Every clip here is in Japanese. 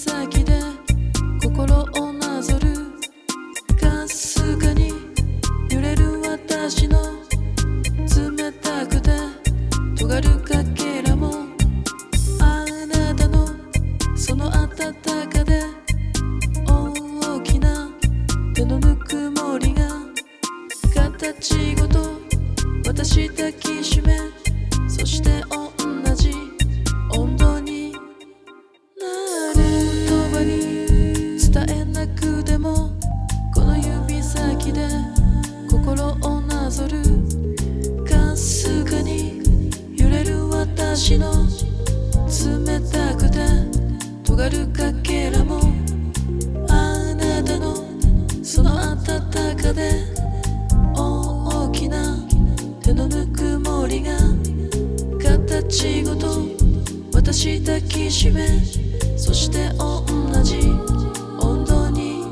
先で心をなぞるかすかに揺れる私の冷たくて尖るかけらもあなたのその温かで大きな手のぬくもりが形ごと私抱きしめそして同じ温度になる言葉に伝えなくてもこの指先で心をなぞるかすかに揺れる私の冷たくて尖るかけらもあなたのその温かで大きな手のぬくもりが形ごと私抱きしめそして同じ温度に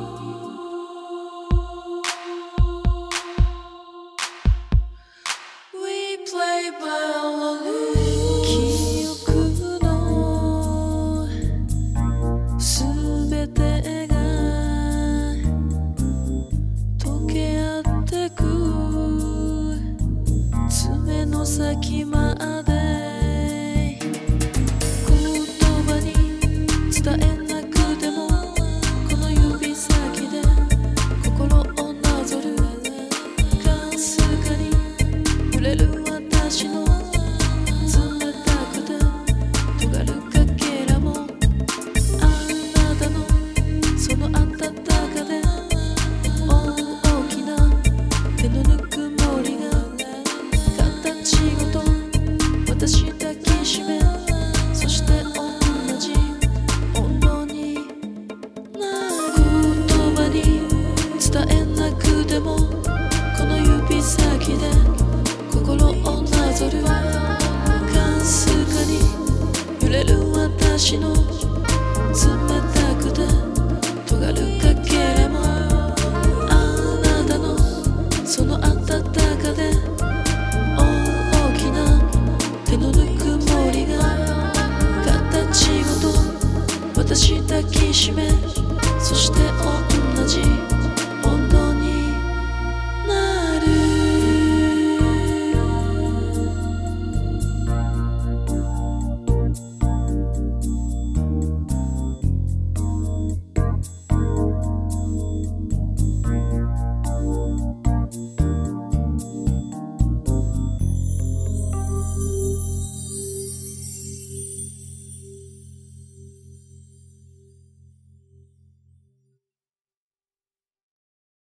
We play violin 記憶のすべてが溶け合ってく爪の先まで言葉に伝えなくてもこの指先で心をなぞるかすかに揺れる私の冷たくて尖るかけらもあなたのその温かで大きな手のぬくもりが形ごと私抱きしめそして同じ温度になる言葉に伝えなくてもこの指先で心をなぞるかすかに揺れる私の冷たくて尖るかけらもあなたのその温かで大きな手のぬくもりが形ごと私抱きしめそして同じ